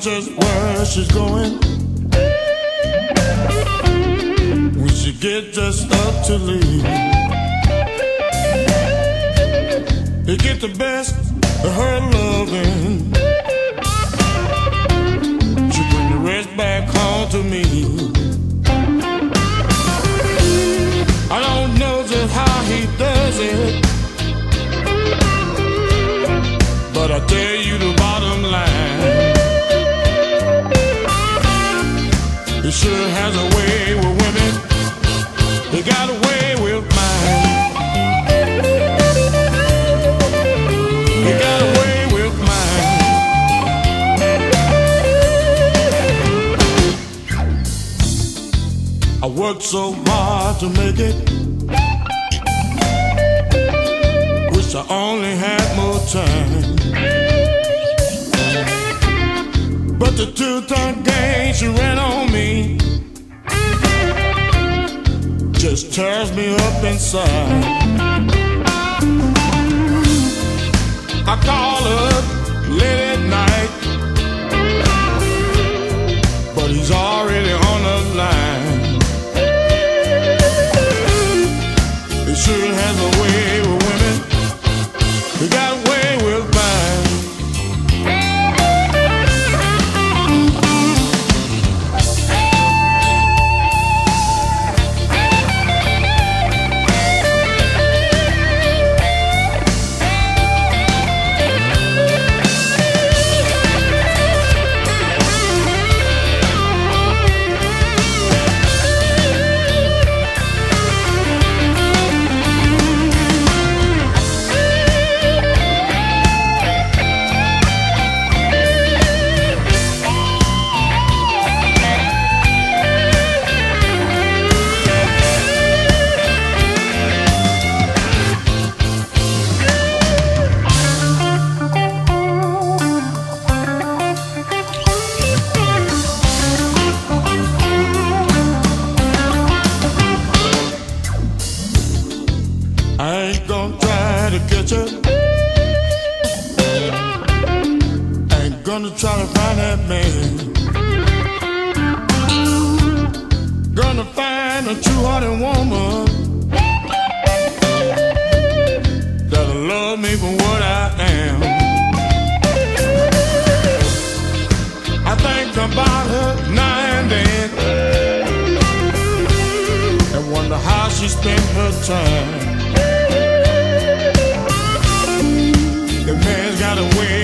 just where she's going when she get dressed up to leave. It get the best of her loving. She bring the rest back home to me. I don't know just how he does it, but I tell you the bottom line, he sure has a way with women. He got a way with mine. He got a way with mine. I worked so hard to make it. Wish I only had more time. But the two-ton gang she ran on me just tears me up inside. I call her late at night, but he's already on the line. He sure has a way with women. He got a way with mine. I ain't gonna try to catch her. I ain't gonna try to find that man. Gonna find a true-hearted woman that'll love me for what I am. I think about her night and then and wonder how she spent her time. The man's got a way